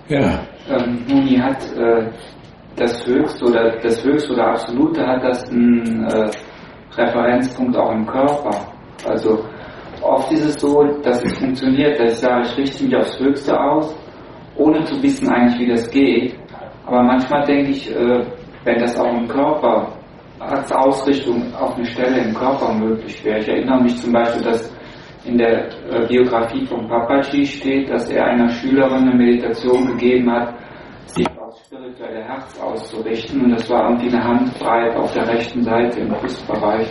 Ja. Muni hat das Höchste oder Absolute hat das einen Referenzpunkt auch im Körper. Also oft ist es so, dass es funktioniert, dass ich sage, ich richte mich aufs Höchste aus, ohne zu wissen eigentlich, wie das geht. Aber manchmal denke ich, wenn das auch im Körper als Ausrichtung auf eine Stelle im Körper möglich wäre. Ich erinnere mich zum Beispiel, dass in der Biografie von Papaji steht, dass er einer Schülerin eine Meditation gegeben hat, sich aufs spirituelle Herz auszurichten, und das war irgendwie eine Handbreit auf der rechten Seite im Brustbereich.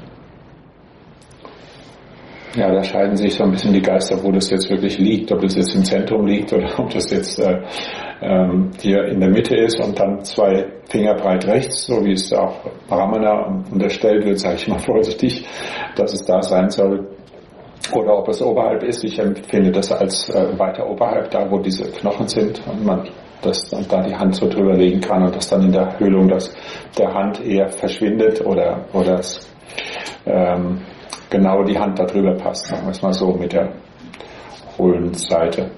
Ja, da scheiden sich so ein bisschen die Geister, wo das jetzt wirklich liegt, ob das jetzt im Zentrum liegt oder ob das jetzt hier in der Mitte ist und dann 2 Finger breit rechts, so wie es auch Brahmana unterstellt wird, sage ich mal vorsichtig, dass es da sein soll. Oder ob es oberhalb ist. Ich empfinde das als weiter oberhalb, da wo diese Knochen sind und man da die Hand so drüber legen kann und das dann in der Höhlung der Hand eher verschwindet oder genau die Hand da drüber passt, sagen wir es mal so, mit der hohlen Seite.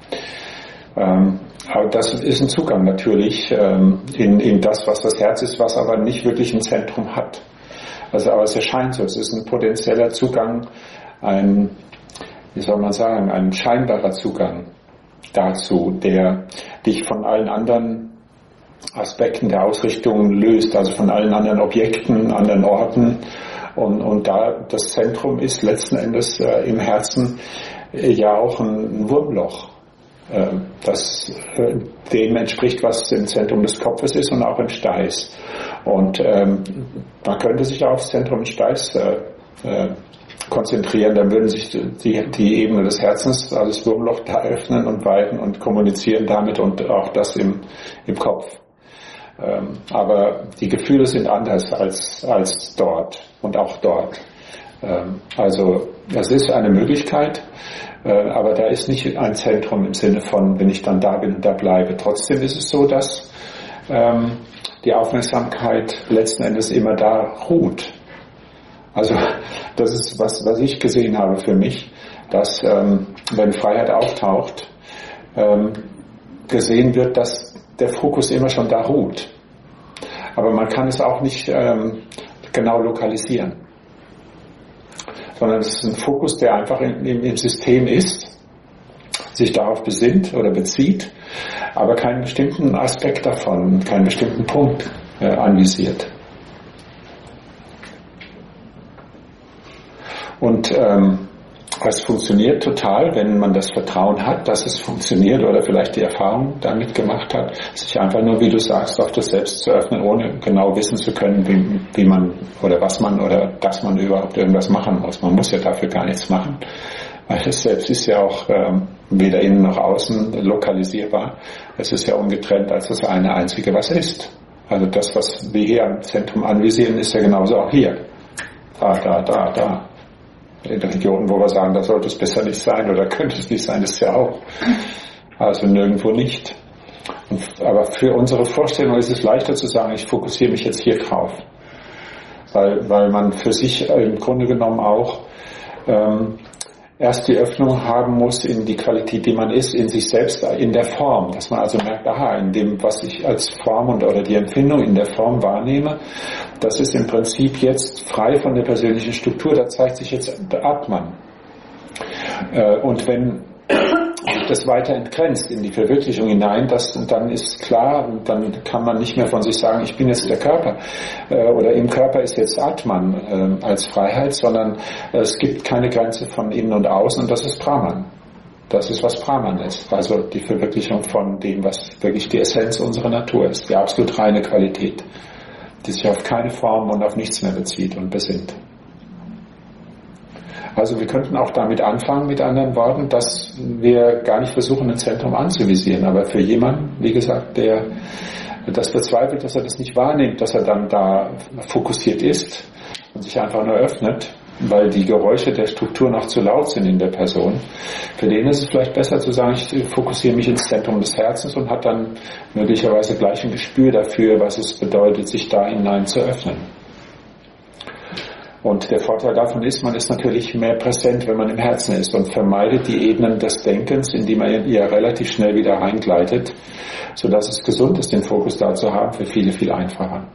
Aber das ist ein Zugang natürlich in das, was das Herz ist, was aber nicht wirklich ein Zentrum hat. Also, aber es erscheint so, es ist ein potenzieller Zugang, ein scheinbarer Zugang dazu, der dich von allen anderen Aspekten der Ausrichtung löst, also von allen anderen Objekten, anderen Orten. Und da das Zentrum ist letzten Endes im Herzen ja auch ein Wurmloch, das dem entspricht, was im Zentrum des Kopfes ist und auch im Steiß. Und man könnte sich auf das Zentrum des Steiß konzentrieren, dann würden sich die Ebene des Herzens, also das Wurmloch, da öffnen und weiten und kommunizieren damit und auch das im Kopf. Aber die Gefühle sind anders als dort und auch dort. Also das ist eine Möglichkeit, aber da ist nicht ein Zentrum im Sinne von, wenn ich dann da bin und da bleibe. Trotzdem ist es so, dass die Aufmerksamkeit letzten Endes immer da ruht. Also das ist was ich gesehen habe für mich, dass wenn Freiheit auftaucht, gesehen wird, dass der Fokus immer schon da ruht. Aber man kann es auch nicht genau lokalisieren. Sondern es ist ein Fokus, der einfach im System ist, sich darauf besinnt oder bezieht, aber keinen bestimmten Aspekt davon, keinen bestimmten Punkt anvisiert. Und es funktioniert total, wenn man das Vertrauen hat, dass es funktioniert oder vielleicht die Erfahrung damit gemacht hat, sich einfach nur, wie du sagst, auf das Selbst zu öffnen, ohne genau wissen zu können, wie man oder was man oder dass man überhaupt irgendwas machen muss. Man muss ja dafür gar nichts machen, weil das Selbst ist ja auch weder innen noch außen lokalisierbar. Es ist ja ungetrennt als das eine einzige, was ist. Also das, was wir hier am Zentrum anvisieren, ist ja genauso auch hier. Da. In Regionen, wo wir sagen, da sollte es besser nicht sein oder könnte es nicht sein, ist ja auch. Also nirgendwo nicht. Aber für unsere Vorstellung ist es leichter zu sagen, ich fokussiere mich jetzt hier drauf. Weil man für sich im Grunde genommen auch erst die Öffnung haben muss in die Qualität, die man ist, in sich selbst, in der Form. Dass man also merkt, in dem, was ich als Form oder die Empfindung in der Form wahrnehme, das ist im Prinzip jetzt frei von der persönlichen Struktur, da zeigt sich jetzt der Atman. Und wenn das weiter entgrenzt in die Verwirklichung hinein, dann ist klar, und dann kann man nicht mehr von sich sagen, ich bin jetzt der Körper oder im Körper ist jetzt Atman als Freiheit, sondern es gibt keine Grenze von innen und außen und das ist Brahman. Das ist, was Brahman ist, also die Verwirklichung von dem, was wirklich die Essenz unserer Natur ist, die absolut reine Qualität, die sich auf keine Form und auf nichts mehr bezieht und besinnt. Also wir könnten auch damit anfangen, mit anderen Worten, dass wir gar nicht versuchen, ein Zentrum anzuvisieren. Aber für jemanden, wie gesagt, der das bezweifelt, dass er das nicht wahrnimmt, dass er dann da fokussiert ist und sich einfach nur öffnet, weil die Geräusche der Struktur noch zu laut sind in der Person, für den ist es vielleicht besser zu sagen, ich fokussiere mich ins Zentrum des Herzens und hat dann möglicherweise gleich ein Gespür dafür, was es bedeutet, sich da hinein zu öffnen. Und der Vorteil davon ist, man ist natürlich mehr präsent, wenn man im Herzen ist und vermeidet die Ebenen des Denkens, in die man ja relativ schnell wieder reingleitet, sodass es gesund ist, den Fokus da zu haben, für viele viel einfacher.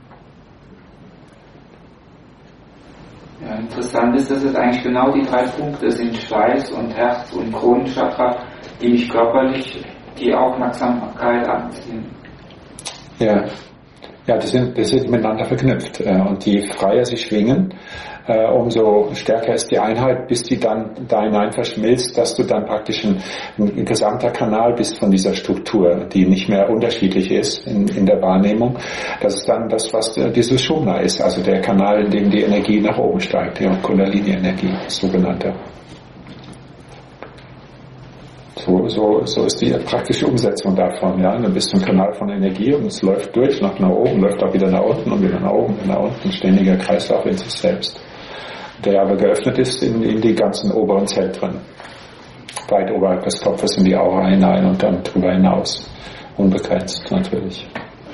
Ja, interessant ist, dass es eigentlich genau die 3 Punkte sind, Schweiß und Herz und Kronenchakra, die mich körperlich die Aufmerksamkeit anziehen. Ja, das sind miteinander verknüpft. Und je freier sie schwingen, umso stärker ist die Einheit, bis die dann da hinein verschmilzt, dass du dann praktisch ein gesamter Kanal bist von dieser Struktur, die nicht mehr unterschiedlich ist in der Wahrnehmung. Das ist dann das, was dieses Shumna ist, also der Kanal, in dem die Energie nach oben steigt, die Kundalini-Energie, sogenannte. So ist die praktische Umsetzung davon. Ja? Dann bist du ein Kanal von Energie und es läuft durch, nach oben, läuft auch wieder nach unten und wieder nach oben und nach unten. Ein ständiger Kreislauf in sich selbst. Der aber geöffnet ist in die ganzen oberen Zentren. Weit oberhalb des Kopfes in die Aura hinein und dann drüber hinaus. Unbegrenzt natürlich.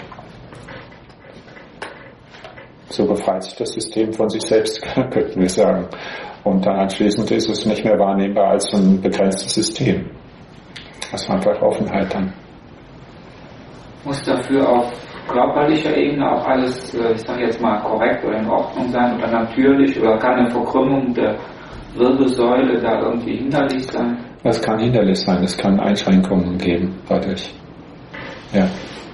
So befreit sich das System von sich selbst, könnten wir sagen. Und dann anschließend ist es nicht mehr wahrnehmbar als ein begrenztes System. Also einfach Offenheit dann. Muss dafür auf körperlicher Ebene auch alles, ich sage jetzt mal, korrekt oder in Ordnung sein oder natürlich, oder kann eine Verkrümmung der Wirbelsäule da irgendwie hinderlich sein? Das kann hinderlich sein, es kann Einschränkungen geben dadurch. Ja.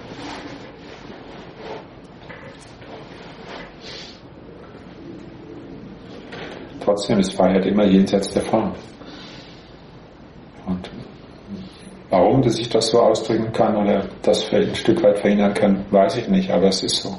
Trotzdem ist Freiheit immer jenseits der Form. Und warum sich das so ausdrücken kann oder das vielleicht ein Stück weit verhindern kann, weiß ich nicht, aber es ist so.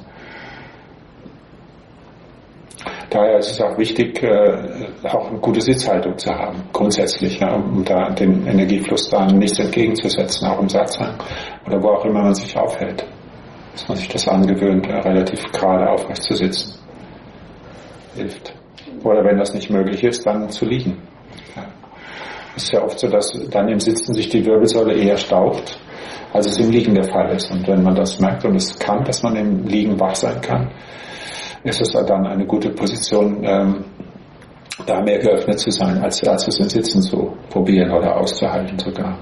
Daher ist es auch wichtig, auch eine gute Sitzhaltung zu haben, grundsätzlich, ja, um da den Energiefluss da nichts entgegenzusetzen, auch im Satsang oder wo auch immer man sich aufhält. Dass man sich das angewöhnt, relativ gerade aufrecht zu sitzen. Hilft. Oder wenn das nicht möglich ist, dann zu liegen. Ja. Es ist ja oft so, dass dann im Sitzen sich die Wirbelsäule eher staucht, als es im Liegen der Fall ist. Und wenn man das merkt und es kann, dass man im Liegen wach sein kann, ist es dann eine gute Position, da mehr geöffnet zu sein, als es im Sitzen zu probieren oder auszuhalten sogar.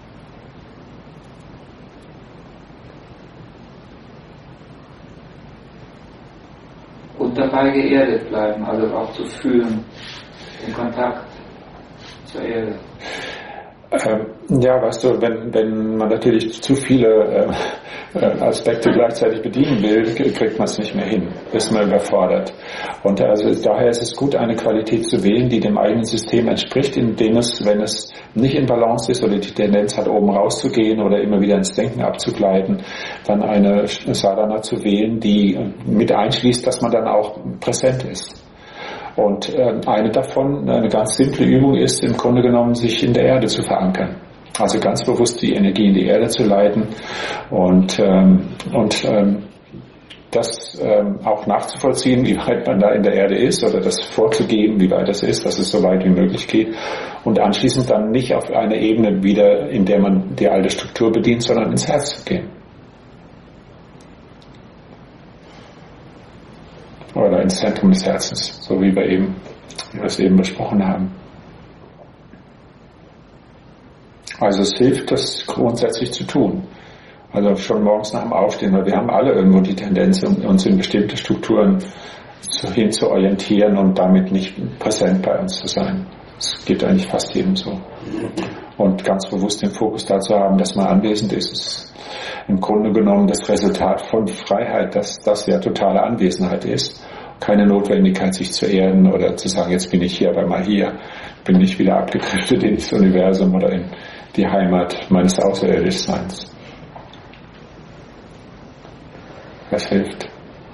Und dabei geerdet bleiben, also auch zu fühlen, den Kontakt zur Erde. Ja, weißt du, wenn man natürlich zu viele Aspekte gleichzeitig bedienen will, kriegt man es nicht mehr hin, ist man überfordert. Und also daher ist es gut, eine Qualität zu wählen, die dem eigenen System entspricht, in dem es, wenn es nicht in Balance ist oder die Tendenz hat, oben rauszugehen oder immer wieder ins Denken abzugleiten, dann eine Sadhana zu wählen, die mit einschließt, dass man dann auch präsent ist. Und eine davon, eine ganz simple Übung ist, im Grunde genommen, sich in der Erde zu verankern. Also ganz bewusst die Energie in die Erde zu leiten und das auch nachzuvollziehen, wie weit man da in der Erde ist oder das vorzugeben, wie weit es ist, dass es so weit wie möglich geht und anschließend dann nicht auf eine Ebene wieder, in der man die alte Struktur bedient, sondern ins Herz zu gehen. Oder ins Zentrum des Herzens, so wie wir es eben besprochen haben. Also es hilft, das grundsätzlich zu tun. Also schon morgens nach dem Aufstehen, weil wir haben alle irgendwo die Tendenz, uns in bestimmte Strukturen hin zu orientieren und damit nicht präsent bei uns zu sein. Das geht eigentlich fast jedem so. Und ganz bewusst den Fokus dazu haben, dass man anwesend ist, ist im Grunde genommen das Resultat von Freiheit, dass das ja totale Anwesenheit ist. Keine Notwendigkeit, sich zu erden oder zu sagen, jetzt bin ich hier, aber mal hier, bin ich wieder abgedriftet ins Universum oder in die Heimat meines Außerirdischseins. Das hilft.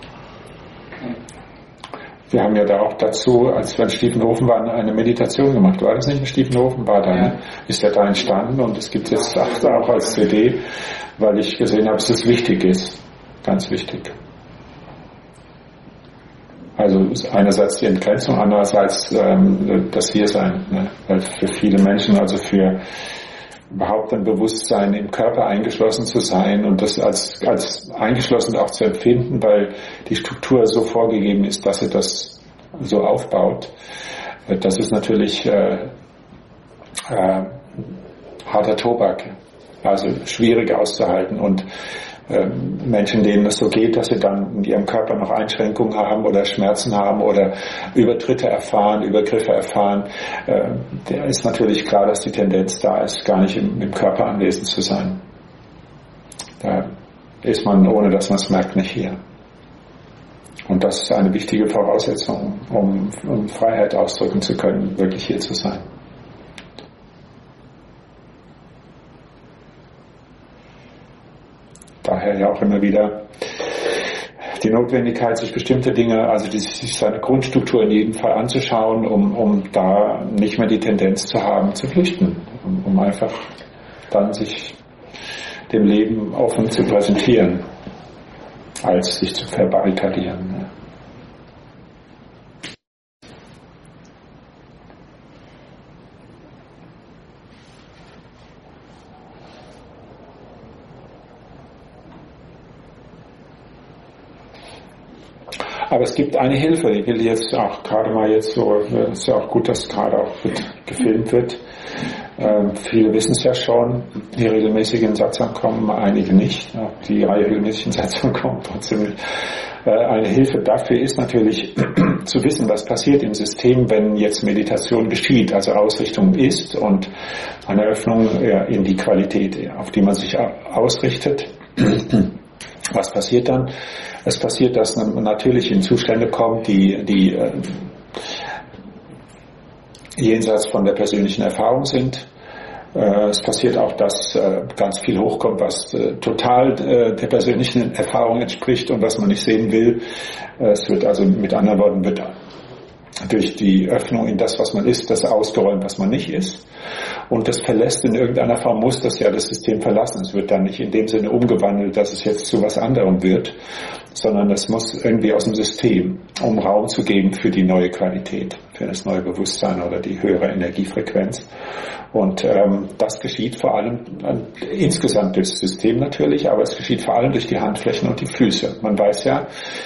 Wir haben ja da auch dazu, als wir in Stiefenhofen waren, eine Meditation gemacht. War das nicht in Stiefenhofen? War da, ne? Ist ja da entstanden und es gibt jetzt auch als CD, weil ich gesehen habe, dass es wichtig ist. Ganz wichtig. Also einerseits die Entgrenzung, andererseits das Hiersein. Ne? Weil für viele Menschen, also für überhaupt ein Bewusstsein im Körper eingeschlossen zu sein und das als eingeschlossen auch zu empfinden, weil die Struktur so vorgegeben ist, dass sie das so aufbaut, das ist natürlich harter Tobak, also schwierig auszuhalten. Und Menschen, denen es so geht, dass sie dann in ihrem Körper noch Einschränkungen haben oder Schmerzen haben oder Übertritte erfahren, Übergriffe erfahren, der ist natürlich klar, dass die Tendenz da ist, gar nicht im Körper anwesend zu sein. Da ist man, ohne dass man es merkt, nicht hier. Und das ist eine wichtige Voraussetzung, um Freiheit ausdrücken zu können, wirklich hier zu sein. Daher ja auch immer wieder die Notwendigkeit, sich bestimmte Dinge, also sich seine Grundstruktur in jedem Fall anzuschauen, um da nicht mehr die Tendenz zu haben, zu flüchten, um einfach dann sich dem Leben offen zu präsentieren, als sich zu verbarrikadieren. Aber es gibt eine Hilfe, ich will jetzt auch gerade mal jetzt so, es ist ja auch gut, dass gerade auch gefilmt wird. Viele wissen es ja schon, die regelmäßigen Satsang kommen, einige nicht. Die regelmäßigen Satsang kommen trotzdem nicht. Eine Hilfe dafür ist natürlich zu wissen, was passiert im System, wenn jetzt Meditation geschieht, also Ausrichtung ist und eine Öffnung in die Qualität, auf die man sich ausrichtet. Was passiert dann? Es passiert, dass man natürlich in Zustände kommt, die jenseits von der persönlichen Erfahrung sind. Es passiert auch, dass ganz viel hochkommt, was total der persönlichen Erfahrung entspricht und was man nicht sehen will. Es wird also mit anderen Worten wird durch die Öffnung in das, was man ist, das ausgeräumt, was man nicht ist. Und das verlässt in irgendeiner Form, muss das ja das System verlassen. Es wird dann nicht in dem Sinne umgewandelt, dass es jetzt zu was anderem wird, sondern es muss irgendwie aus dem System, um Raum zu geben für die neue Qualität, für das neue Bewusstsein oder die höhere Energiefrequenz. Und das geschieht vor allem insgesamt durch das System natürlich, aber es geschieht vor allem durch die Handflächen und die Füße. Man weiß ja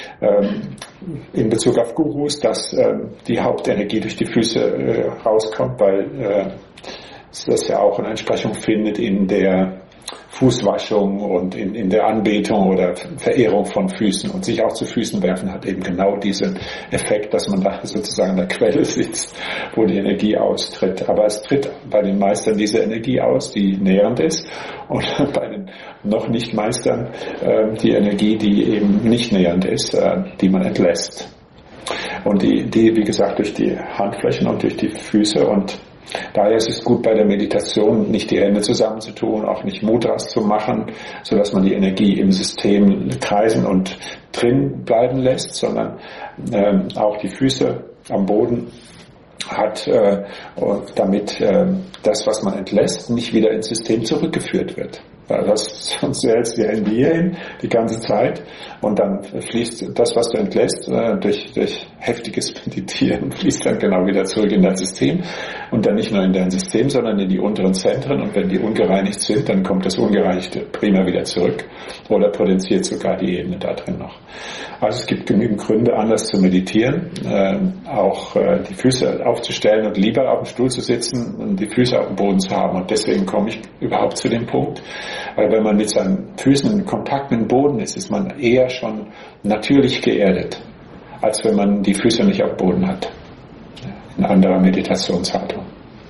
in Bezug auf Gurus, dass die Hauptenergie durch die Füße rauskommt, weil das ja auch eine Entsprechung findet in der Fußwaschung und in der Anbetung oder Verehrung von Füßen. Und sich auch zu Füßen werfen hat eben genau diesen Effekt, dass man da sozusagen an der Quelle sitzt, wo die Energie austritt. Aber es tritt bei den Meistern diese Energie aus, die nährend ist, und bei den noch nicht Meistern die Energie, die eben nicht nährend ist, die man entlässt. Und die, wie gesagt, durch die Handflächen und durch die Füße. Und daher ist es gut bei der Meditation, nicht die Hände zusammenzutun, auch nicht Mudras zu machen, sodass man die Energie im System kreisen und drin bleiben lässt, sondern auch die Füße am Boden hat, damit das, was man entlässt, nicht wieder ins System zurückgeführt wird. Sonst hältst du die Hände hier hin die ganze Zeit und dann fließt das, was du entlässt, durch heftiges Meditieren, fließt dann genau wieder zurück in dein System und dann nicht nur in dein System, sondern in die unteren Zentren, und wenn die ungereinigt sind, dann kommt das Ungereinigte prima wieder zurück oder potenziert sogar die Ebene da drin noch. Also es gibt genügend Gründe, anders zu meditieren, auch die Füße aufzustellen und lieber auf dem Stuhl zu sitzen und die Füße auf dem Boden zu haben, und deswegen komme ich überhaupt zu dem Punkt, weil wenn man mit seinen Füßen in Kontakt mit dem Boden ist, ist man eher schon natürlich geerdet, als wenn man die Füße nicht auf dem Boden hat. In anderer Meditationshaltung.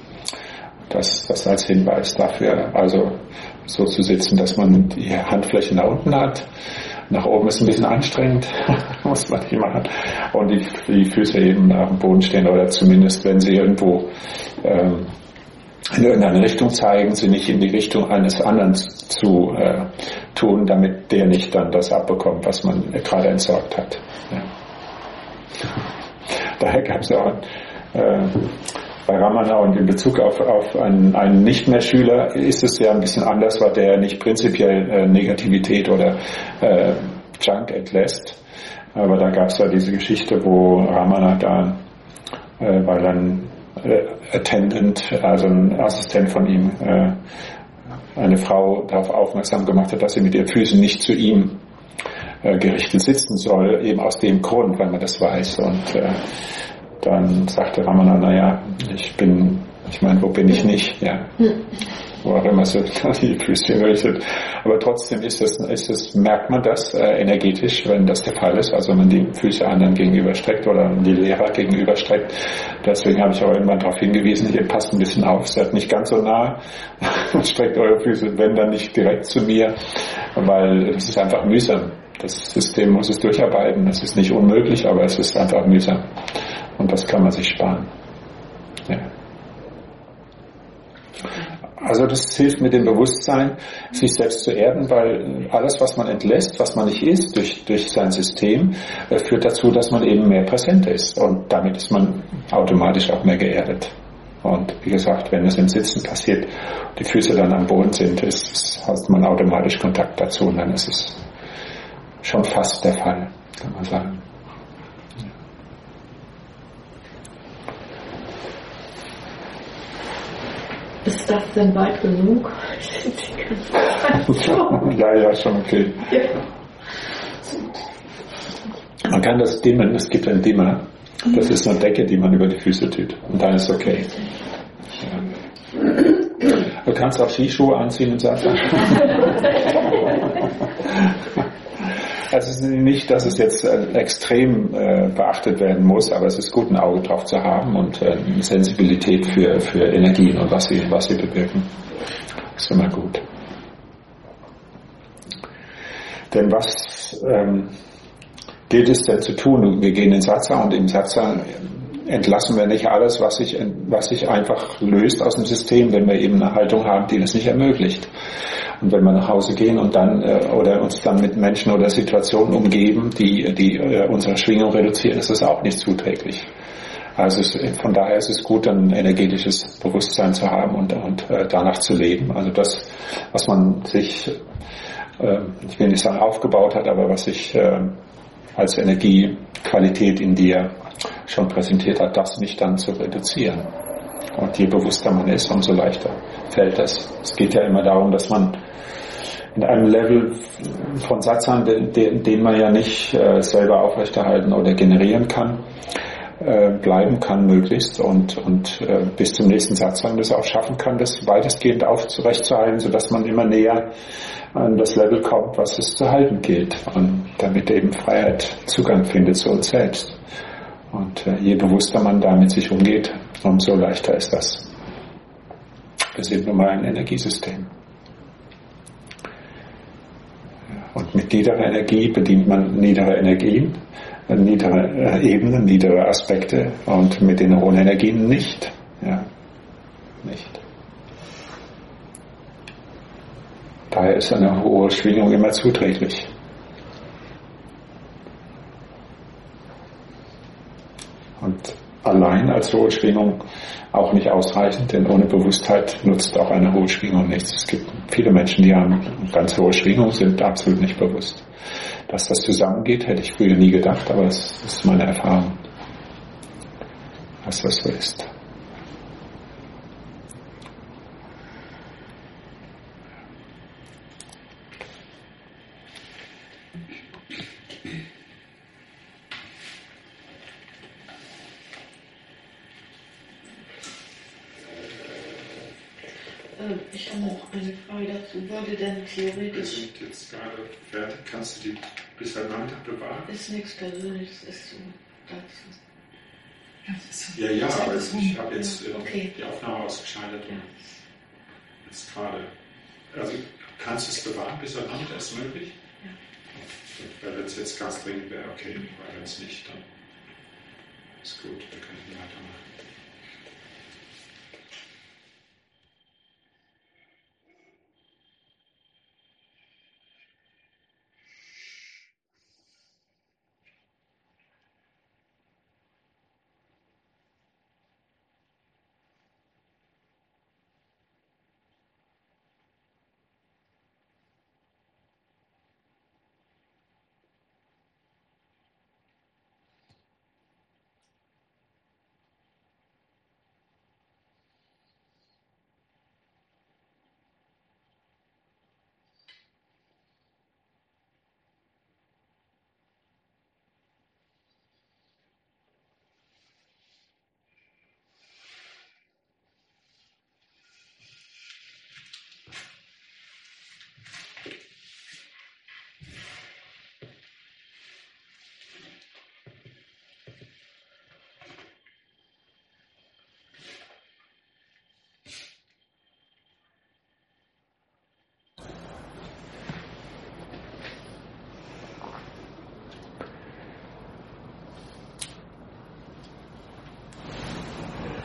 Das als Hinweis dafür, also so zu sitzen, dass man die Handflächen nach unten hat. Nach oben ist ein bisschen anstrengend, muss man nicht machen. Und die Füße eben auf dem Boden stehen, oder zumindest, wenn sie irgendwo in irgendeine Richtung zeigen, sie nicht in die Richtung eines anderen zu tun, damit der nicht dann das abbekommt, was man gerade entsorgt hat. Ja. Daher gab es auch bei Ramana, und in Bezug auf einen Nicht-mehr-Schüler ist es ja ein bisschen anders, weil der nicht prinzipiell Negativität oder Junk entlässt. Aber da gab es ja diese Geschichte, wo Ramana da, weil ein Attendant, also ein Assistent von ihm, eine Frau darauf aufmerksam gemacht hat, dass sie mit ihren Füßen nicht zu ihm gerichtet sitzen soll, eben aus dem Grund, weil man das weiß. Und dann sagte Ramana, naja, ich meine, wo bin ich nicht? Ja. Wo auch immer so die Füße richtet. Aber trotzdem merkt man das energetisch, wenn das der Fall ist, also wenn man die Füße anderen gegenüberstreckt oder die Lehrer gegenüberstreckt. Deswegen habe ich auch irgendwann darauf hingewiesen, hier passt ein bisschen auf, seid nicht ganz so nah, streckt eure Füße, wenn dann nicht direkt zu mir, weil es ist einfach mühsam. Das System muss es durcharbeiten, es ist nicht unmöglich, aber es ist einfach mühsam. Und das kann man sich sparen. Ja. Also das hilft mit dem Bewusstsein, sich selbst zu erden, weil alles, was man entlässt, was man nicht ist, durch sein System, führt dazu, dass man eben mehr präsent ist. Und damit ist man automatisch auch mehr geerdet. Und wie gesagt, wenn es im Sitzen passiert, die Füße dann am Boden sind, hat man automatisch Kontakt dazu und dann ist es schon fast der Fall, kann man sagen. Ist das denn weit genug? Ja, schon okay. Ja. Man kann das dimmen, es gibt einen Dimmer. Das ist eine Decke, die man über die Füße tut. Und dann ist es okay. Ja. Du kannst auch Skischuhe anziehen und sagen. Also es ist nicht, dass es jetzt extrem beachtet werden muss, aber es ist gut, ein Auge drauf zu haben und eine Sensibilität für Energien und was sie bewirken. Das ist immer gut. Denn was gilt es denn zu tun? Wir gehen in Satsang und im Satsang entlassen wir nicht alles, was sich einfach löst aus dem System, wenn wir eben eine Haltung haben, die das nicht ermöglicht. Und wenn wir nach Hause gehen und dann oder uns dann mit Menschen oder Situationen umgeben, die unsere Schwingung reduzieren, ist das auch nicht zuträglich. Also von daher ist es gut, ein energetisches Bewusstsein zu haben und danach zu leben. Also das, was man sich, ich will nicht sagen aufgebaut hat, aber was sich als Energiequalität in dir schon präsentiert hat, das nicht dann zu reduzieren. Und je bewusster man ist, umso leichter fällt das. Es geht ja immer darum, dass man in einem Level von Satsang, den man ja nicht selber aufrechterhalten oder generieren kann, bleiben kann möglichst und bis zum nächsten Satsang das auch schaffen kann, das weitestgehend aufrechtzuerhalten, sodass man immer näher an das Level kommt, was es zu halten gilt und damit eben Freiheit Zugang findet zu uns selbst. Und je bewusster man da mit sich umgeht, umso leichter ist das. Wir sind nun mal ein Energiesystem. Und mit niederer Energie bedient man niedere Energien, niedere Ebenen, niedere Aspekte und mit den hohen Energien nicht. Ja, nicht. Daher ist eine hohe Schwingung immer zuträglich. Und allein als hohe Schwingung auch nicht ausreichend, denn ohne Bewusstheit nutzt auch eine hohe Schwingung nichts. Es gibt viele Menschen, die haben ganz hohe Schwingung, sind absolut nicht bewusst. Dass das zusammengeht, hätte ich früher nie gedacht, aber es ist meine Erfahrung, dass das so ist. Ich habe noch eine Frage dazu. Würde denn theoretisch... Wir sind jetzt gerade fertig. Kannst du die bis heute Nachmittag bewahren? Ist nichts Persönliches, ist so dazu. Ja, aber ich habe jetzt die Aufnahme ausgeschaltet und jetzt gerade. Also kannst du es bewahren bis heute Nachmittag? Ist möglich? Ja. Weil wenn es jetzt ganz dringend wäre, okay. Weil wenn es nicht, dann ist gut. Wir können weitermachen.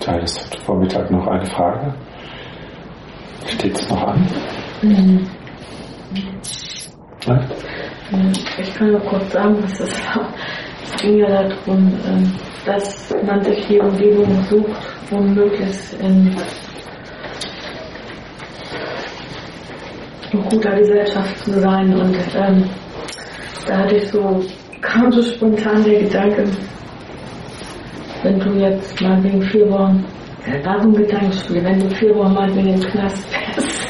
Du hattest heute Vormittag noch eine Frage. Steht es noch an? Ja? Ich kann nur kurz sagen, was es war. Es ging ja darum, dass man sich die Umgebung sucht, um möglichst in guter Gesellschaft zu sein. Und da hatte ich kam so spontan der Gedanke, wenn du jetzt mal wegen 4 Wochen, da so ein Gedankenspiel, wenn du 4 Wochen mal wegen dem Knast wärst,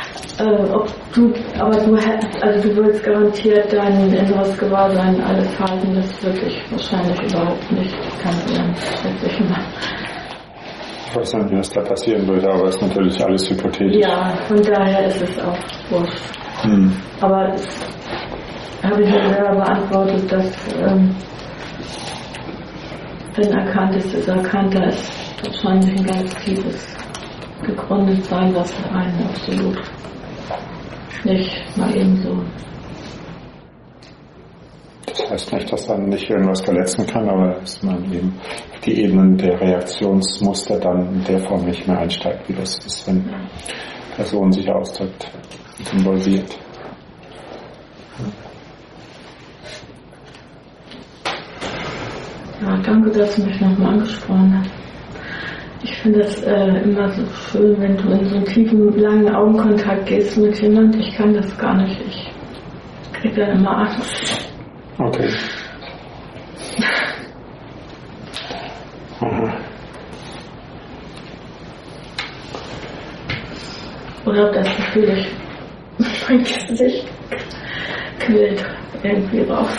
du würdest garantiert dein inneres Gewahrsein, alles Verhalten, das wirklich wahrscheinlich überhaupt nicht kann werden, schätze ich mal. Ich weiß nicht, was da passieren würde, aber es ist natürlich alles hypothetisch. Ja, von daher ist es auch wurscht. Aber das habe ich mir selber beantwortet, dass wenn erkannt ist, ist erkannt, da ist wahrscheinlich ein ganz tiefes gegründet sein, was einen absolut nicht mal eben so. Das heißt nicht, dass dann nicht irgendwas verletzen kann, aber dass man eben die Ebenen der Reaktionsmuster dann in der Form nicht mehr einsteigt, wie das ist, wenn Person sich ausdrückt und involviert. Ja, danke, dass du mich nochmal angesprochen hast. Ich finde es immer so schön, wenn du in so einen tiefen, langen Augenkontakt gehst mit jemand. Ich kann das gar nicht. Ich kriege dann immer Angst. Okay. Oder ob das Gefühl, mein Gesicht quillt irgendwie raus.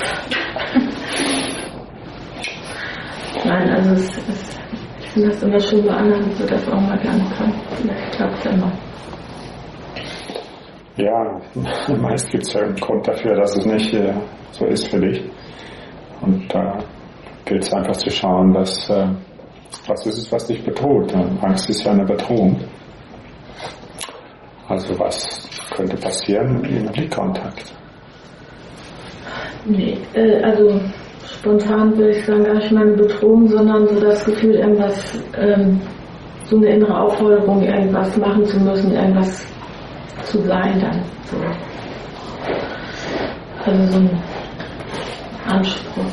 Nein, also ich finde das immer schön bei anderen, dass du das auch mal lernen kannst. Vielleicht klappt es immer. Ja, meist gibt es ja einen Grund dafür, dass es nicht so ist für dich. Und da gilt es einfach zu schauen, was ist es, was dich bedroht. Angst ist ja eine Bedrohung. Also was könnte passieren im Blickkontakt? Nee, also spontan würde ich sagen, gar nicht mal eine Bedrohung, sondern so das Gefühl, irgendwas, so eine innere Aufforderung, irgendwas machen zu müssen, irgendwas zu sein dann. So. Also so ein Anspruch.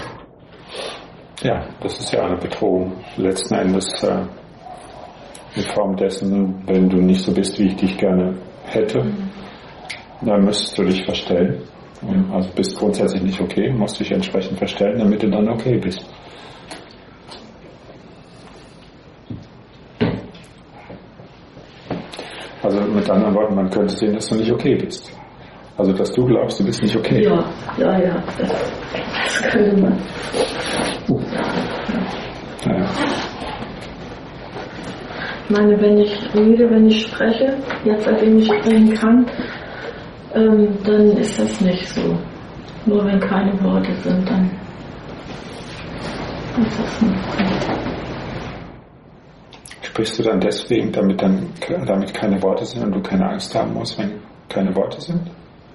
Ja, das ist ja eine Bedrohung. Letzten Endes in Form dessen, wenn du nicht so bist, wie ich dich gerne hätte, dann müsstest du dich verstellen. Also bist grundsätzlich nicht okay, musst dich entsprechend verstellen, damit du dann okay bist. Also mit anderen Worten, man könnte sehen, dass du nicht okay bist. Also dass du glaubst, du bist nicht okay. Ja, das könnte man. Ja. Ich meine, wenn ich rede, wenn ich spreche, jetzt seitdem ich sprechen kann, dann ist das nicht so. Nur wenn keine Worte sind, dann ist das nicht so. Sprichst du dann deswegen, damit keine Worte sind und du keine Angst haben musst, wenn keine Worte sind?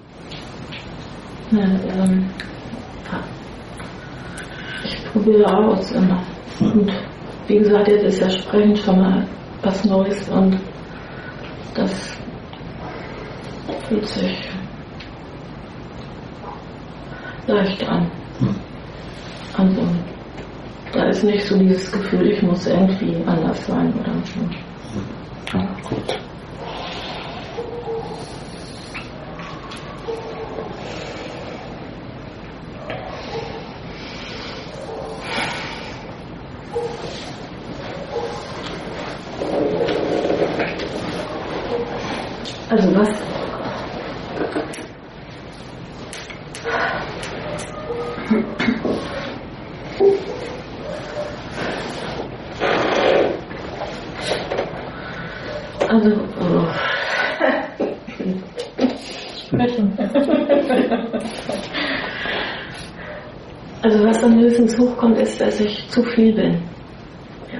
Ich probiere aus immer. Und wie gesagt, jetzt ist ja Sprechen schon mal was Neues und das fühlt sich leicht an. Also da ist nicht so dieses Gefühl, ich muss irgendwie anders sein oder so. Ja, gut. Also was? Also was dann höchstens hochkommt, ist, dass ich zu viel bin. Ja.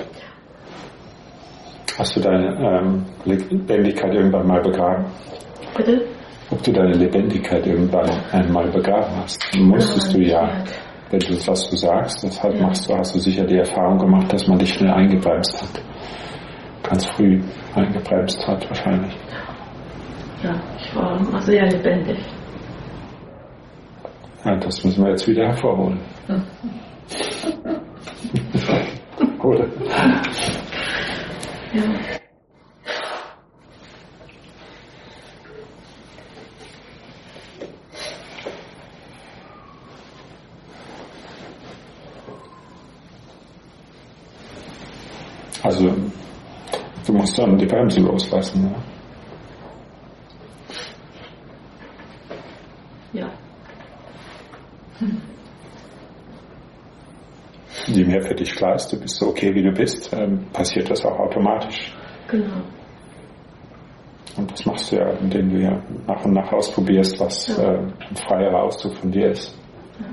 Hast du deine Lebendigkeit irgendwann mal begraben? Bitte? Ob du deine Lebendigkeit irgendwann einmal begraben hast. Musstest du ja. Wenn du das, was du sagst, deshalb hast du sicher die Erfahrung gemacht, dass man dich schnell eingebremst hat. Ganz früh eingebremst hat wahrscheinlich. Ja, ich war immer sehr lebendig. Ja, das müssen wir jetzt wieder hervorholen. Oder? Ja. Also, du musst dann die Bremse loslassen. Ja. Je mehr für dich klar ist, du bist so okay, wie du bist, passiert das auch automatisch. Genau. Und das machst du ja, indem du ja nach und nach ausprobierst, was ein freierer Ausdruck von dir ist. Ja.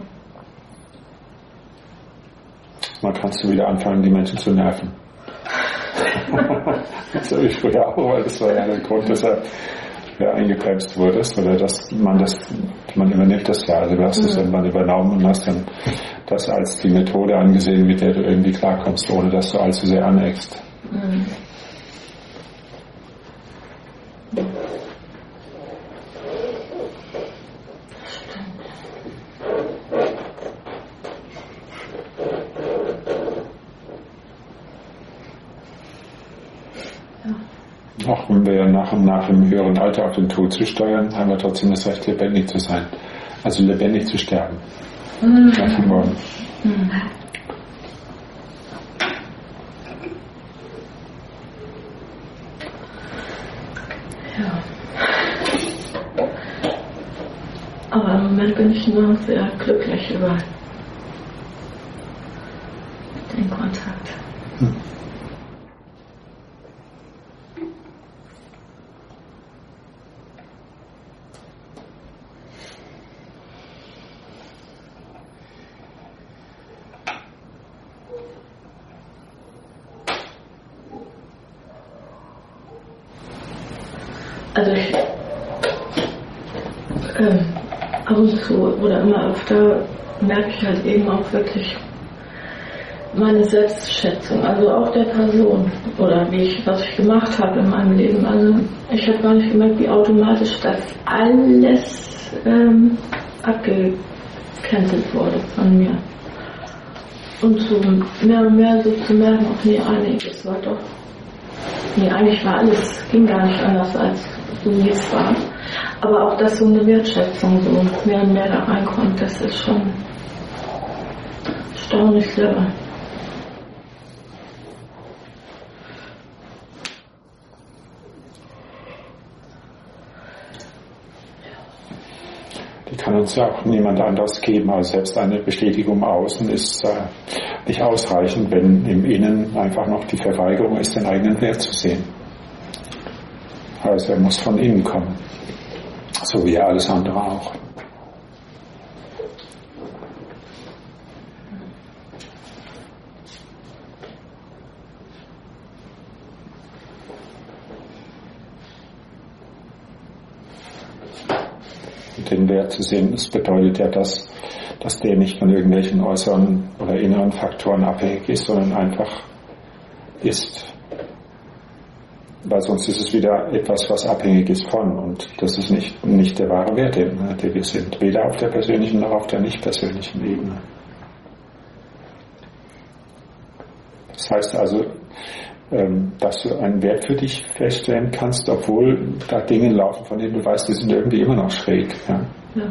Dann kannst du wieder anfangen, die Menschen zu nerven. Das habe ich früher auch, weil das war ja der Grund, dass er eingebremst wurdest, oder man übernimmt das ja, also du hast es irgendwann übernommen und hast dann das als die Methode angesehen, mit der du irgendwie klarkommst, ohne dass du allzu sehr aneckst. Mhm. Auch wenn wir nach und nach im höheren Alter auf den Tod zu steuern, haben wir trotzdem das Recht, lebendig zu sein. Also lebendig zu sterben. Davon wollen. Ja. Aber im Moment bin ich nur sehr glücklich über den Kontakt. Also ich ab und zu oder immer öfter merke ich halt eben auch wirklich meine Selbstschätzung, also auch der Person oder was ich gemacht habe in meinem Leben. Also ich habe gar nicht gemerkt, wie automatisch das alles abgecancelt wurde von mir. Und so mehr und mehr so zu merken, ach nee, einiges war doch. Nee, eigentlich war alles, ging gar nicht anders als so wie es war. Aber auch, dass so eine Wertschätzung so mehr und mehr da reinkommt, das ist schon erstaunlich selber. Die kann uns ja auch niemand anders geben, also selbst eine Bestätigung außen ist nicht ausreichend, wenn im Innen einfach noch die Verweigerung ist, den eigenen Wert zu sehen. Also er muss von innen kommen, so wie alles andere auch. Den Wert zu sehen, das bedeutet ja, dass der nicht von irgendwelchen äußeren oder inneren Faktoren abhängig ist, sondern einfach ist. Weil sonst ist es wieder etwas, was abhängig ist von, und das ist nicht der wahre Wert, der wir sind, weder auf der persönlichen noch auf der nicht persönlichen Ebene. Das heißt also, dass du einen Wert für dich feststellen kannst, obwohl da Dinge laufen, von denen du weißt, die sind irgendwie immer noch schräg. Ja. Ja.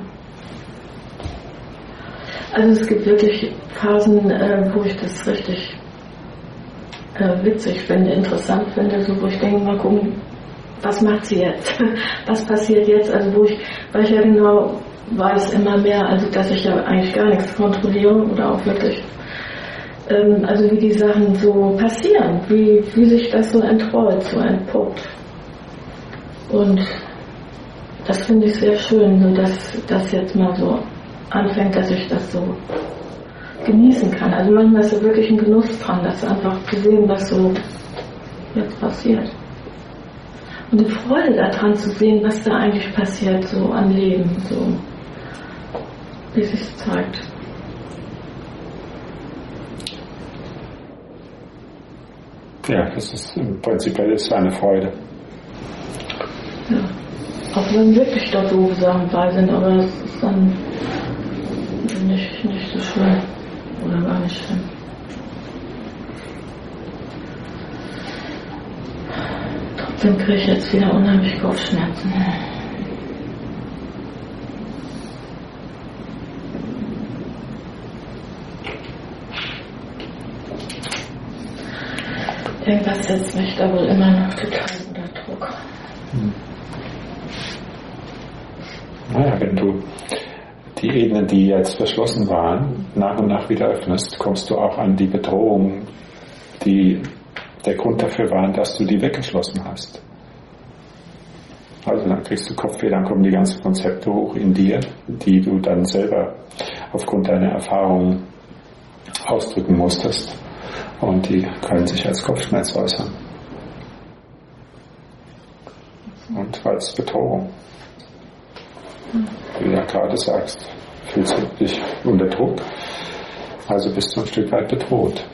Also es gibt wirklich Phasen, wo ich das richtig witzig finde, interessant finde, so wo ich denke, mal gucken, was macht sie jetzt? Was passiert jetzt? Also weil ich ja genau weiß immer mehr, also dass ich ja eigentlich gar nichts kontrolliere oder auch wirklich also wie die Sachen so passieren, wie sich das so entrollt, so entpuppt. Und das finde ich sehr schön, so dass das jetzt mal so anfängt, dass ich das so genießen kann. Also manchmal ist so wirklich ein Genuss dran, das einfach zu sehen, was so jetzt passiert. Und die Freude daran zu sehen, was da eigentlich passiert, so an Leben, so wie sich zeigt. Ja, das ist im Prinzip eine Freude. Ja. Auch wenn wirklich da doofe Sachen bei sind, aber das ist dann nicht so schlimm. Oder gar nicht schlimm. Trotzdem kriege ich jetzt wieder unheimlich Kopfschmerzen. Irgendwas setzt mich da wohl immer noch total unter Druck. Naja, wenn du die Ebenen, die jetzt verschlossen waren, nach und nach wieder öffnest, kommst du auch an die Bedrohungen, die der Grund dafür waren, dass du die weggeschlossen hast. Also dann kriegst du Kopfweh, dann kommen die ganzen Konzepte hoch in dir, die du dann selber aufgrund deiner Erfahrungen ausdrücken musstest. Und die können sich als Kopfschmerz äußern. Und als Bedrohung. Wie du ja gerade sagst, fühlst du dich unter Druck, also bist du ein Stück weit bedroht.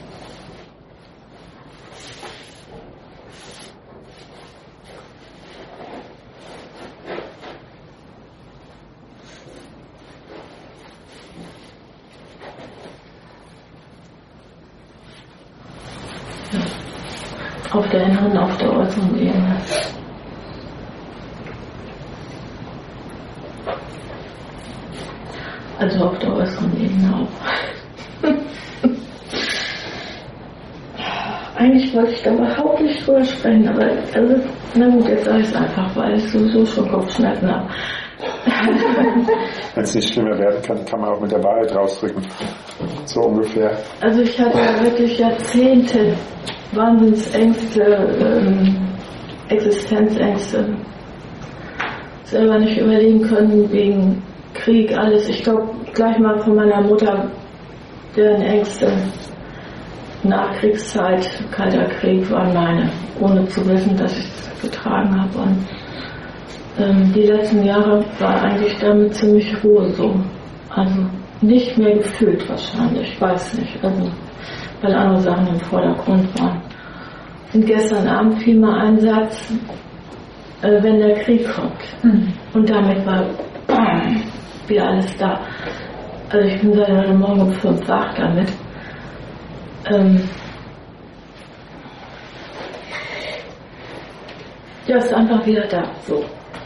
Auf der inneren, auf der äußeren Ebene. Also auf der äußeren Ebene auch. Eigentlich wollte ich da überhaupt nicht drüber sprechen, aber also, na gut, jetzt sage ich es einfach, weil ich sowieso schon Kopfschmerzen habe. Wenn es nicht schlimmer werden kann, kann man auch mit der Wahrheit rausdrücken. So ungefähr. Also ich hatte ja wirklich Jahrzehnte Wahnsinnsängste, Existenzängste. Selber nicht überleben können wegen Krieg, alles. Ich glaube, gleich mal von meiner Mutter, deren Ängste Nachkriegszeit, Kalter Krieg waren meine, ohne zu wissen, dass ich es getragen habe. Und die letzten Jahre war eigentlich damit ziemlich Ruhe so. Also nicht mehr gefühlt wahrscheinlich, ich weiß nicht. Also, weil andere Sachen im Vordergrund waren. Und gestern Abend fiel mal ein Satz, wenn der Krieg kommt. Und damit war wieder alles da. Also ich bin seit heute Morgen um 5 wach damit. Ja, ist einfach wieder da. So.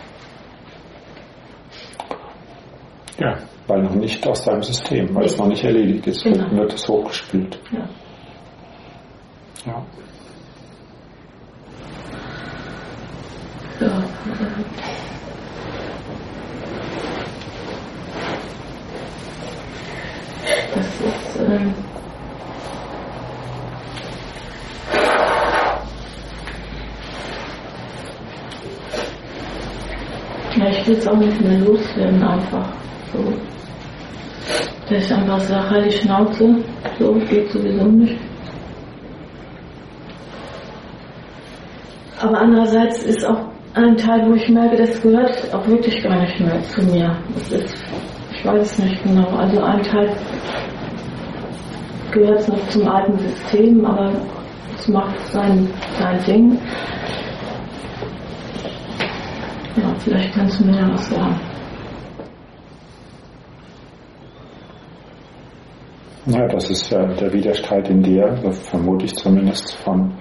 Ja, weil noch nicht aus deinem System, weil es noch nicht erledigt ist, genau. Wird es hochgespült. Ja. Ja. Ja. Das ist ja, ich will es auch nicht mehr loswerden, einfach so. Dass ich einfach sage, halt die Schnauze, so geht sowieso nicht. Aber andererseits ist auch ein Teil, wo ich merke, das gehört auch wirklich gar nicht mehr zu mir. Das ist, ich weiß es nicht genau. Also ein Teil gehört noch zum alten System, aber es macht sein Ding. Ja, vielleicht kannst du mir ja was sagen. Ja, das ist ja der Widerstreit in dir, vermute ich zumindest, von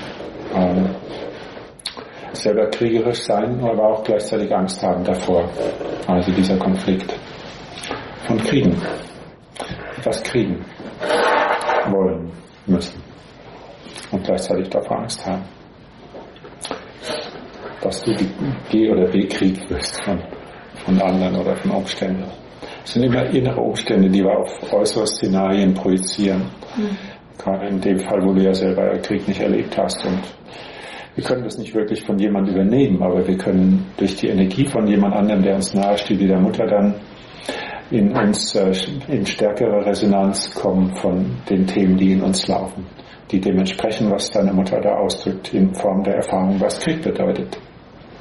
selber kriegerisch sein, aber auch gleichzeitig Angst haben davor. Also dieser Konflikt von Kriegen. Etwas kriegen wollen müssen und gleichzeitig davor Angst haben, dass du G- oder B-Krieg wirst von anderen oder von Umständen. Es sind immer innere Umstände, die wir auf äußere Szenarien projizieren. Gerade in dem Fall, wo du ja selber Krieg nicht erlebt hast. Und wir können das nicht wirklich von jemandem übernehmen, aber wir können durch die Energie von jemand anderem, der uns nahe steht, wie der Mutter, dann in uns in stärkere Resonanz kommen von den Themen, die in uns laufen, die dementsprechend, was deine Mutter da ausdrückt, in Form der Erfahrung, was Krieg bedeutet.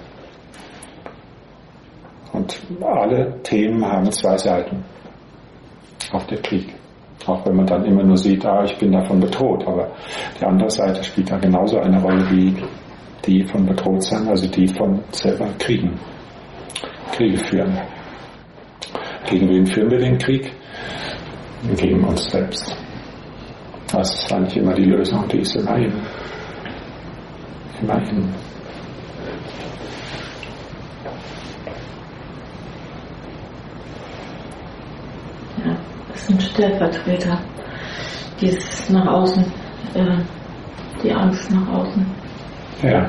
Und alle Themen haben zwei Seiten. Auch der Krieg. Auch wenn man dann immer nur sieht, ich bin davon bedroht. Aber die andere Seite spielt da genauso eine Rolle wie die von bedroht sein, also die von selber Kriege führen. Gegen wen führen wir den Krieg? Gegen uns selbst. Das ist eigentlich immer die Lösung, die ist immer innen. Immer innen. Ja, das sind Stellvertreter. Dieses nach außen, die Angst nach außen. Ja.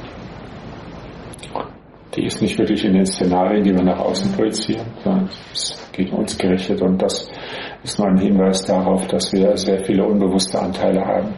Die ist nicht wirklich in den Szenarien, die wir nach außen projizieren, sondern es ist gegen uns gerichtet. Und das ist nur ein Hinweis darauf, dass wir sehr viele unbewusste Anteile haben.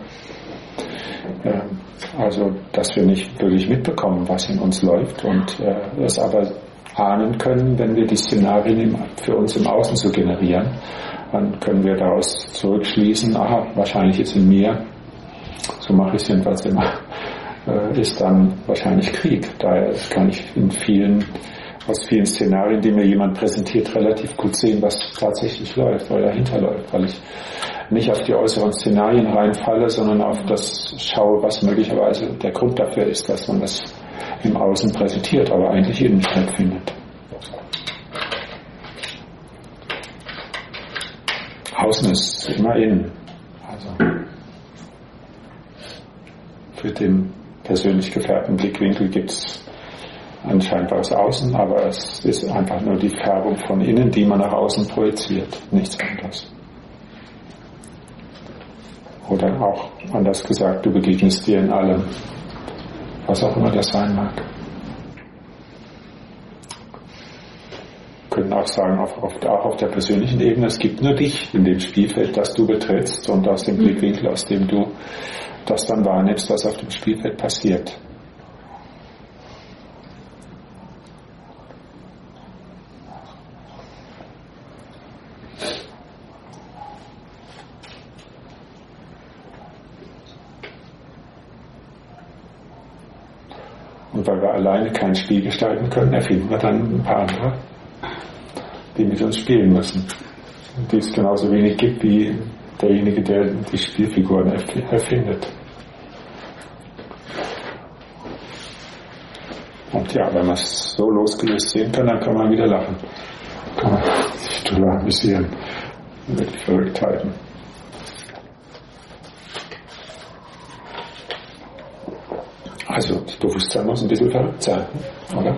Also, dass wir nicht wirklich mitbekommen, was in uns läuft und es aber ahnen können, wenn wir die Szenarien für uns im Außen so generieren. Dann können wir daraus zurückschließen, wahrscheinlich ist in mir, so mache ich es jedenfalls immer, ist dann wahrscheinlich Krieg. Daher kann ich aus vielen Szenarien, die mir jemand präsentiert, relativ gut sehen, was tatsächlich läuft oder dahinter läuft, weil ich nicht auf die äußeren Szenarien reinfalle, sondern auf das schaue, was möglicherweise der Grund dafür ist, dass man das im Außen präsentiert, aber eigentlich innen stattfindet. Außen ist immer innen. Also für den persönlich gefärbten Blickwinkel gibt es ein scheinbares Außen, aber es ist einfach nur die Färbung von innen, die man nach außen projiziert, nichts anderes. Oder auch anders gesagt, du begegnest dir in allem, was auch immer das sein mag. Wir können auch sagen, auch auf der persönlichen Ebene, es gibt nur dich in dem Spielfeld, das du betrittst und aus dem Blickwinkel, aus dem du das dann wahrnimmst, was auf dem Spielfeld passiert. Und weil wir alleine kein Spiel gestalten können, erfinden wir dann ein paar andere, die mit uns spielen müssen. Die es genauso wenig gibt wie derjenige, der die Spielfiguren erfindet. Und ja, wenn wir es so losgelöst sehen können, dann kann man wieder lachen. Kann man sich drüber amüsieren. Wirklich verrückt halten. Also, das Bewusstsein muss ein bisschen verrückt sein, oder?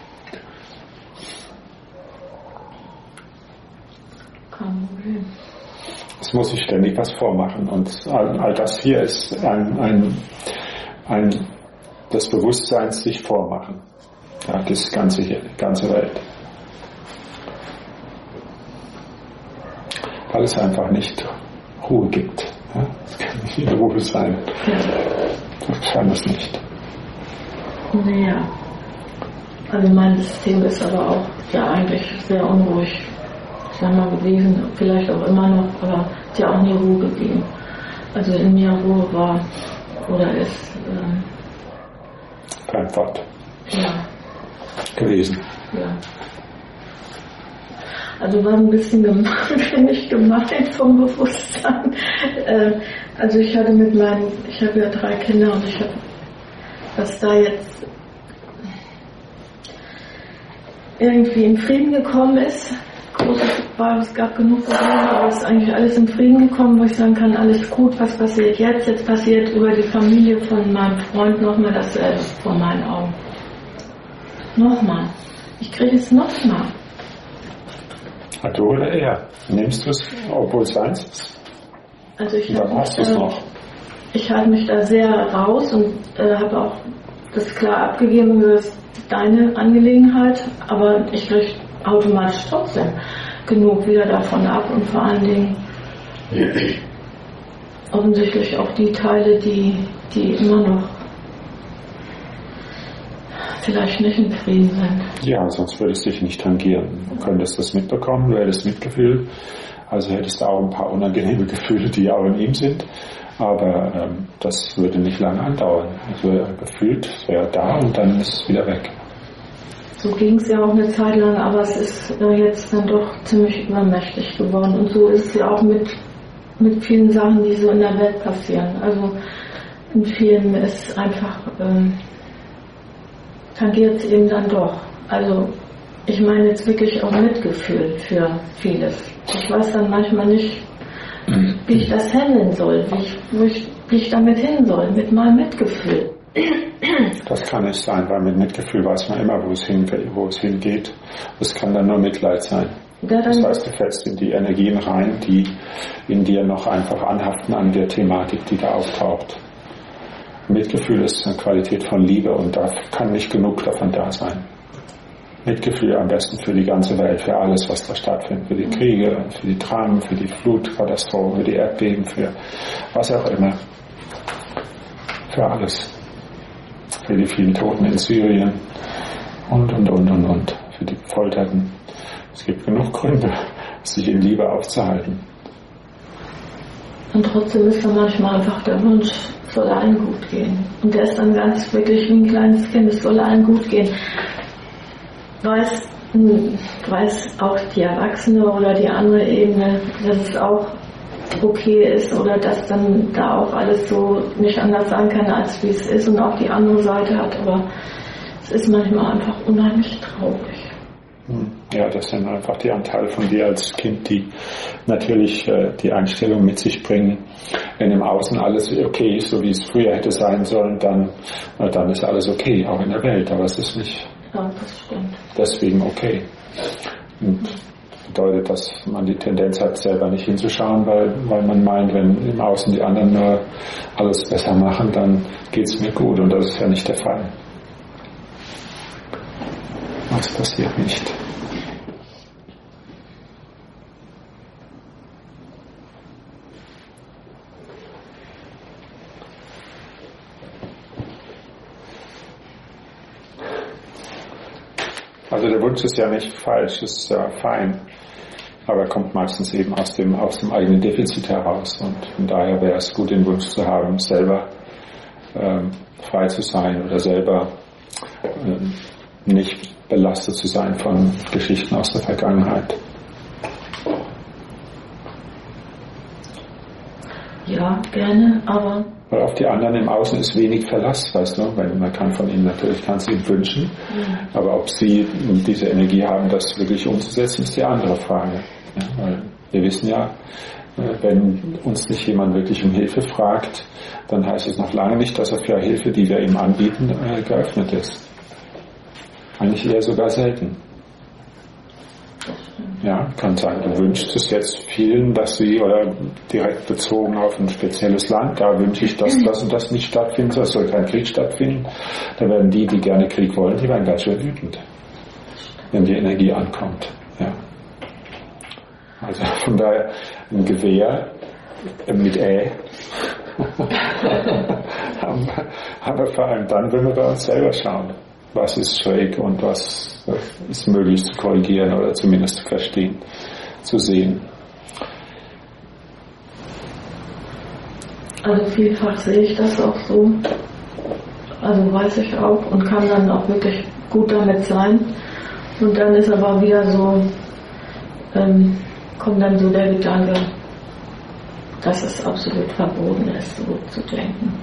Es muss sich ständig was vormachen und all das hier ist das Bewusstsein sich vormachen. Ja, das ganze hier, die ganze Welt. Weil es einfach nicht Ruhe gibt. Ja? Es kann nicht in Ruhe sein. Das kann es nicht. Naja. Also mein System ist aber auch ja eigentlich sehr unruhig. Gewesen, vielleicht auch immer noch, aber es hat ja auch nie Ruhe gegeben. Also in mir Ruhe war oder ist kein Wort. Ja. Gewesen. Ja. Also war ein bisschen finde ich gemein vom Bewusstsein. Also ich habe ja 3 Kinder und was da jetzt irgendwie in Frieden gekommen ist, es gab genug Probleme, aber es ist eigentlich alles in Frieden gekommen, wo ich sagen kann, alles gut, was passiert jetzt? Jetzt passiert über die Familie von meinem Freund nochmal dasselbe vor meinen Augen. Nochmal. Ich kriege es nochmal. Du oder er? Nimmst du es, obwohl es eins ist? Also dann hast du es noch. Ich halte mich da sehr raus und habe auch das klar abgegeben, das ist deine Angelegenheit, aber ich kriege automatisch trotzdem genug wieder davon ab und vor allen Dingen offensichtlich auch die Teile, die immer noch vielleicht nicht in Frieden sind. Ja, sonst würde es dich nicht tangieren. Du könntest das mitbekommen, du hättest Mitgefühl, also hättest du auch ein paar unangenehme Gefühle, die auch in ihm sind, aber das würde nicht lange andauern. Also gefühlt wäre da und dann ist es wieder weg. So ging es ja auch eine Zeit lang, aber es ist jetzt dann doch ziemlich übermächtig geworden. Und so ist es ja auch mit vielen Sachen, die so in der Welt passieren. Also in vielen ist einfach, tangiert es eben dann doch. Also ich meine jetzt wirklich auch Mitgefühl für vieles. Ich weiß dann manchmal nicht, wie ich das handeln soll, wie ich damit hin soll, mit meinem Mitgefühl. Das kann nicht sein, weil mit Mitgefühl weiß man immer, wo es hingeht. Es kann dann nur Mitleid sein. Das heißt, du fällst in die Energien rein, die in dir noch einfach anhaften an der Thematik, die da auftaucht. Mitgefühl ist eine Qualität von Liebe und da kann nicht genug davon da sein. Mitgefühl am besten für die ganze Welt, für alles, was da stattfindet, für die Kriege, für die Dramen, für die Flutkatastrophen, für die Erdbeben, für was auch immer. Für alles. Für die vielen Toten in Syrien und. Für die Gefolterten. Es gibt genug Gründe, sich in Liebe aufzuhalten. Und trotzdem ist dann manchmal einfach der Wunsch, es soll allen gut gehen. Und der ist dann ganz wirklich wie ein kleines Kind, es soll allen gut gehen. Weiß auch die Erwachsene oder die andere Ebene, dass es auch okay ist oder dass dann da auch alles so nicht anders sein kann, als wie es ist und auch die andere Seite hat. Aber es ist manchmal einfach unheimlich traurig. Ja, das sind einfach die Anteile von dir als Kind, die natürlich die Einstellung mit sich bringen. Wenn im Außen alles okay ist, so wie es früher hätte sein sollen, dann ist alles okay, auch in der Welt. Aber es ist nicht deswegen okay. Und bedeutet, dass man die Tendenz hat, selber nicht hinzuschauen, weil man meint, wenn im Außen die anderen nur alles besser machen, dann geht es mir gut. Und das ist ja nicht der Fall. Das passiert nicht. Also der Wunsch ist ja nicht falsch, ist ja fein, aber er kommt meistens eben aus dem eigenen Defizit heraus und von daher wäre es gut, den Wunsch zu haben, selber frei zu sein oder selber nicht belastet zu sein von Geschichten aus der Vergangenheit. Ja, gerne, aber... Weil auf die anderen im Außen ist wenig Verlass, weißt du, weil man kann von ihnen natürlich, kannst ihnen wünschen, aber ob sie diese Energie haben, das wirklich umzusetzen, ist die andere Frage. Ja, weil wir wissen ja, wenn uns nicht jemand wirklich um Hilfe fragt, dann heißt es noch lange nicht, dass er für Hilfe, die wir ihm anbieten, geöffnet ist. Eigentlich eher sogar selten. Ja, kann sein, du wünschst es jetzt vielen, dass sie, oder direkt bezogen auf ein spezielles Land, da wünsche ich, dass das und das nicht stattfindet, es soll kein Krieg stattfinden. Da werden die gerne Krieg wollen, die werden ganz schön wütend, wenn die Energie ankommt. Ja. Also von daher ein Gewehr mit haben wir vor allem dann, wenn wir bei uns selber schauen. Was ist schräg und was ist möglich zu korrigieren oder zumindest zu verstehen, zu sehen. Also vielfach sehe ich das auch so. Also weiß ich auch und kann dann auch wirklich gut damit sein. Und dann ist aber wieder so, kommt dann so der Gedanke, dass es absolut verboten ist, so zu denken.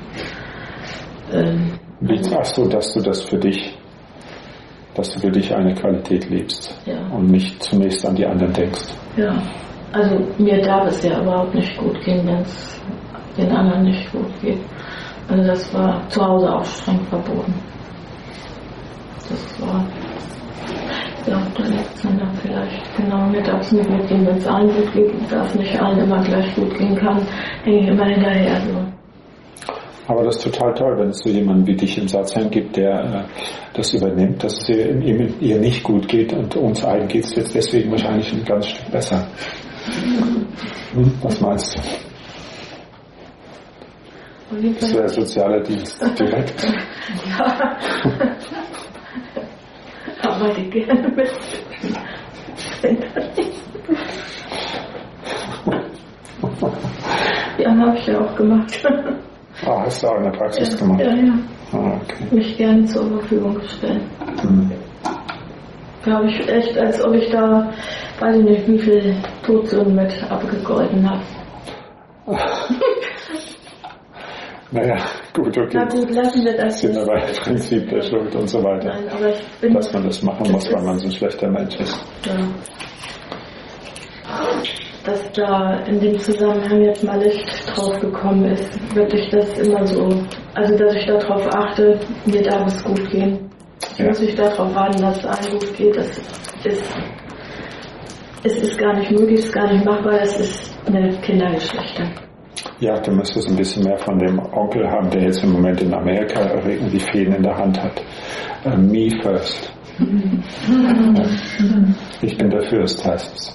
Wie sagst du, dass du für dich eine Qualität lebst und nicht zunächst an die anderen denkst? Ja, also mir darf es ja überhaupt nicht gut gehen, wenn es den anderen nicht gut geht. Also das war zu Hause auch streng verboten. Das war, ja, da liegt es dann vielleicht, genau, mir darf es nicht gut gehen, wenn es allen gut geht, darf nicht allen immer gleich gut gehen kann, hänge ich immer hinterher so. Aber das ist total toll, wenn es so jemanden wie dich im Satzheim gibt, der das übernimmt, dass es ihr nicht gut geht und uns allen geht es jetzt deswegen wahrscheinlich ein ganz Stück besser. Was meinst du? Das wäre sozialer Dienst direkt. Ja. Arbeite gerne mit. Ja, habe ich ja auch gemacht. Ah, hast du auch in der Praxis gemacht? Ja. Ah, okay. Mich gerne zur Verfügung gestellt. glaube ich, echt, als ob ich da, weiß ich nicht, wie viel Todsünden mit abgegolten habe. Naja, gut, okay. Na gut, lassen wir das. Sind aber im Prinzip der Schuld und so weiter. Nein, aber ich bin, dass man das machen muss, weil man so ein schlechter Mensch ist. Ja. Dass da in dem Zusammenhang jetzt mal Licht drauf gekommen ist, wirklich das immer so, also dass ich darauf achte, mir darf es gut gehen. Ich muss nicht darauf warten, dass es allen gut geht. Es ist gar nicht möglich, es ist gar nicht machbar, es ist eine Kindergeschichte. Ja, du müsstest ein bisschen mehr von dem Onkel haben, der jetzt im Moment in Amerika irgendwie die Fäden in der Hand hat. Me first. Ja. Ich bin der Fürst, heißt es.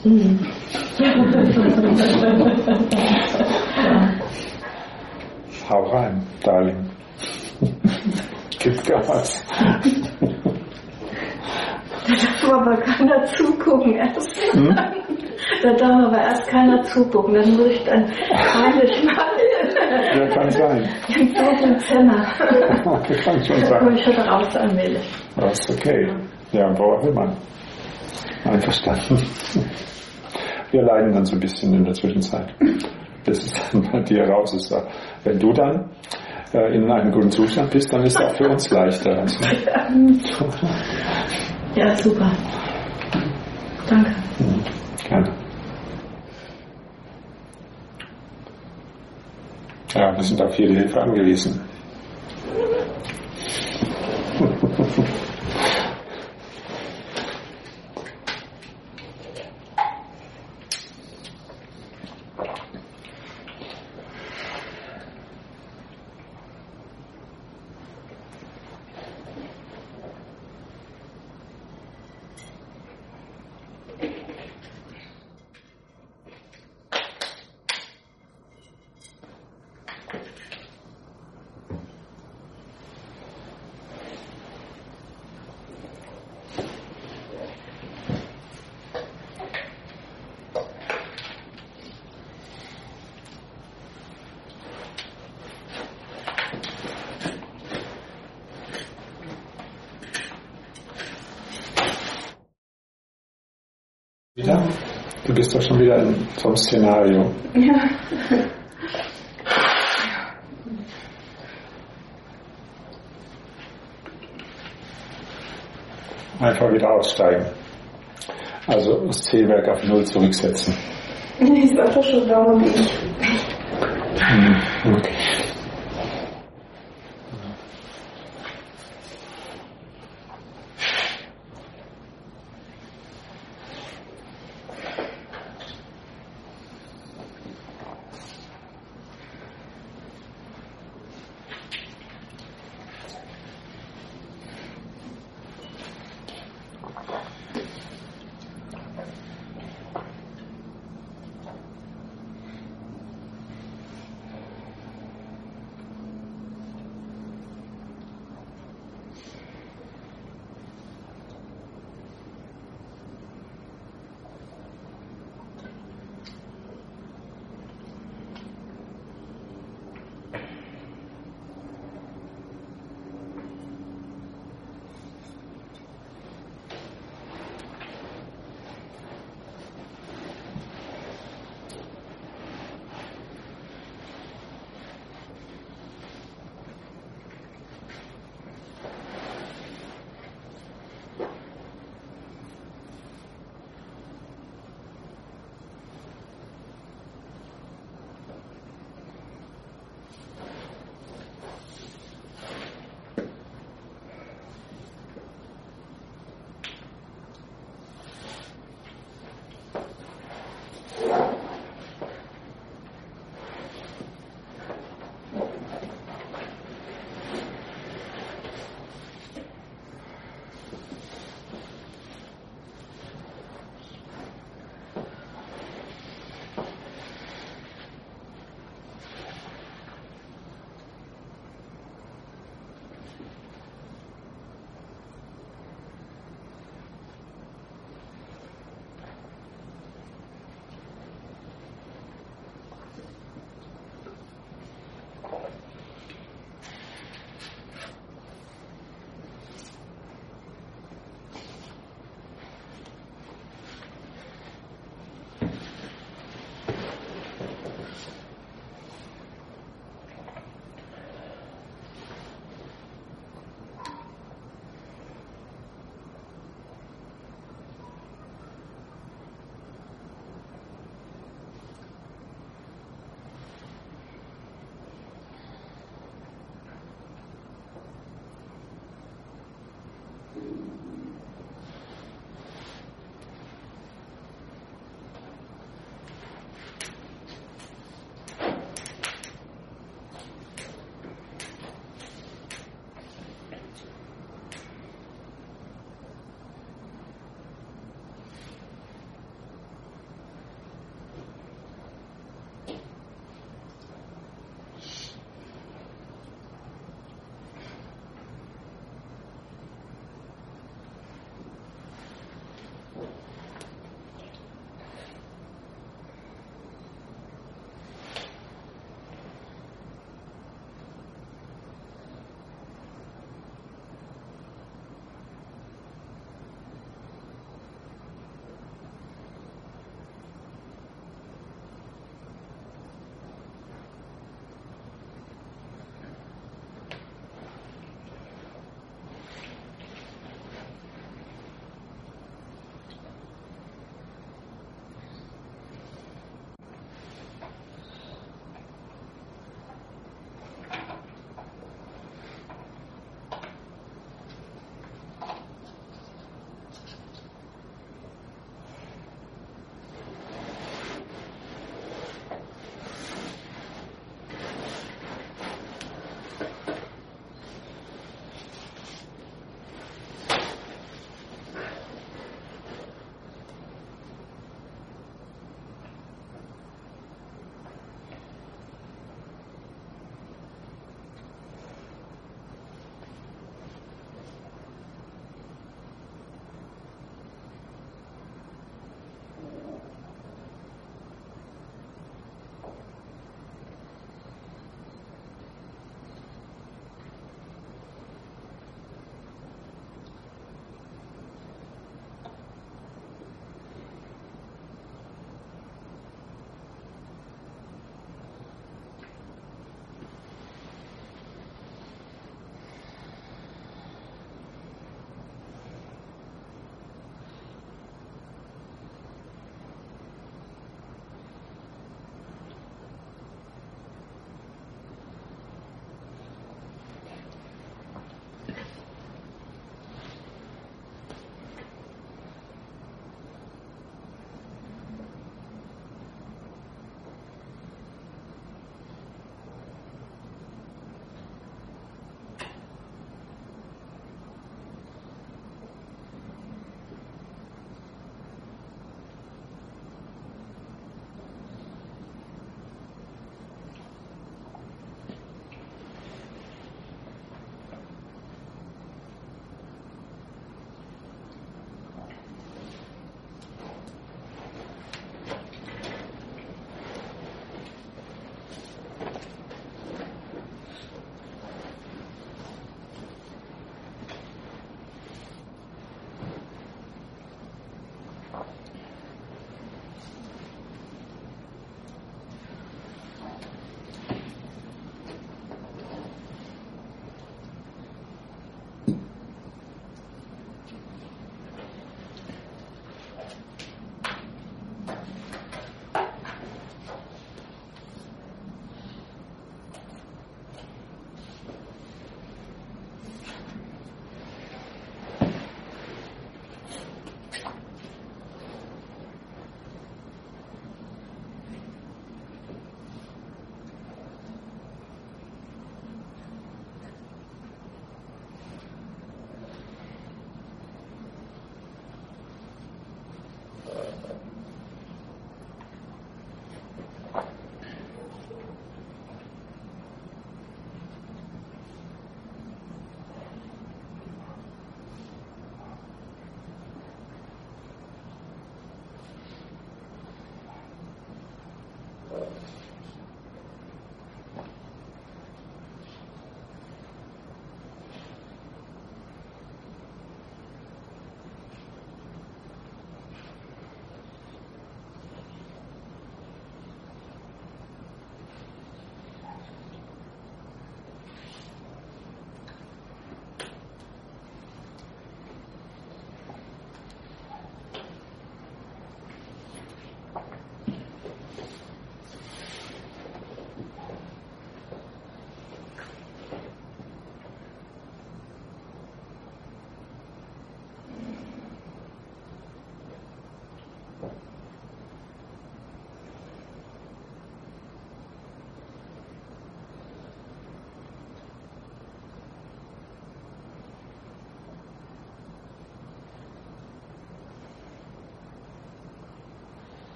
Hau rein, Darling. Gib Gas. Da darf aber keiner zugucken erst. Da darf aber erst keiner zugucken. Dann muss ich dann heimlich machen. Ja, kann sein. Im dunklen Zimmer. Kann schon Da sein. komme ich schon raus allmählich. Das ist okay. Ja, wo auch immer. Einverstanden. Wir leiden dann so ein bisschen in der Zwischenzeit. Bis es dann bei dir raus ist. Wenn du dann in einem guten Zustand bist, dann ist es auch für uns leichter. Also. Ja, super. Danke. Gerne. Ja, wir sind auf jede Hilfe angewiesen. Wieder? Du bist doch schon wieder in so einem Szenario. Ja. Einfach wieder aussteigen. Also das Zählwerk auf 0 zurücksetzen. Ich sag doch schon dauernd. Okay.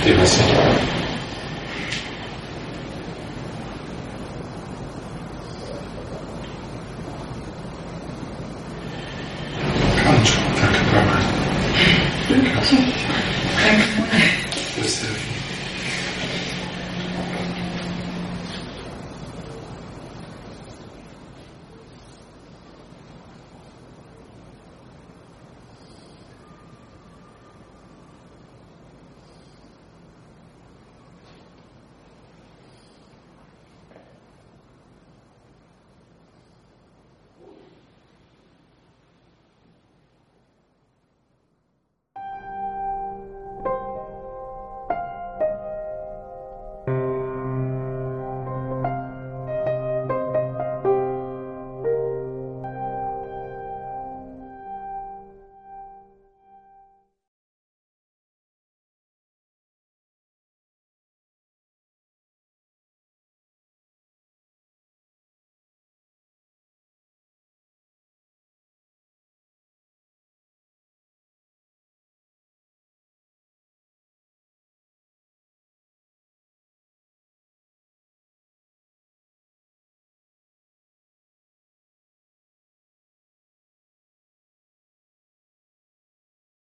Wie weiß ich?